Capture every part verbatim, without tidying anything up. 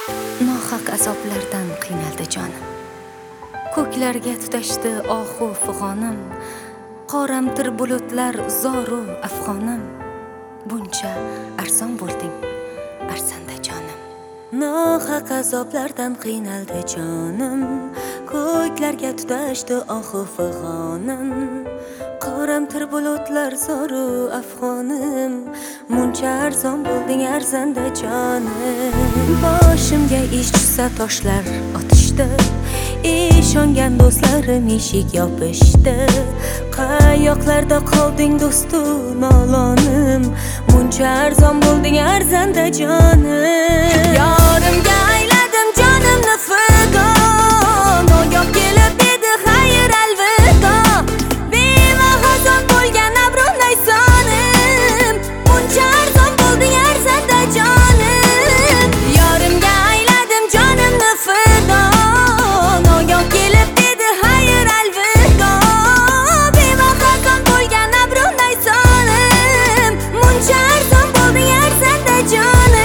Nohaq azoblardan qiynaldi jonim. Ko'klarga tutashdi ohu fig'onim. Qoramtir bulutlar zoru afg'onim. Buncha arzon bo'lding arzanda jonim. Nohaq azoblardan qiynaldi jonim. Ko'klarga tutashdi ohu fig'onim. Qoramtir bulutlar zoru afg'onim. Muncha arzon bo'lding arzanda jonim. Boshimga ish tushsa toshlar otishdi. Ishongan do'stlarim eshik yopishdi. Qayoqlarda qolding do'stu nolonim. Muncha arzon bo'lding arzanda jonim. Yorimga ayladim jonimni fido. Nogoh kelib dedi xayr alvido. Bemahazon bo'lgan abronday sonim. Muncha arzon bo'lding arzanda jonim. Yorimga ayladim jonimni fido. Nogoh kelib dedi xayr alvido. Bemahazon bo'lgan abronday sonim. Muncha arzon bo'lding arzanda jonim.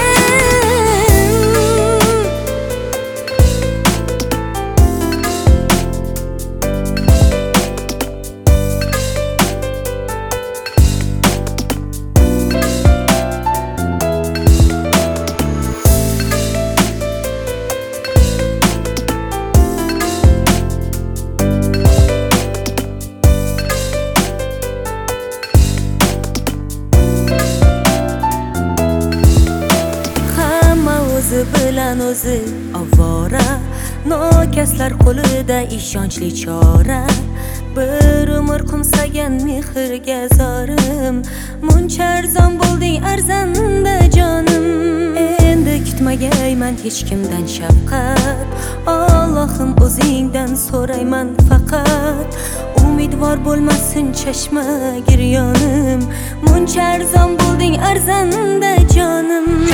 O'zi bilan o'zi ovora, nokaslar qo'lida ishonchli chora. Bir umr qumsagan mehrga zorim. Muncha arzon bo'lding arzanda jonim. Endi kutmagayman hech kimdan shafqat. Allohim o'zingdan so'rayman faqat. Umidvor bo'lmasin chashma giryonim. Muncha arzon bo'lding arzanda jonim.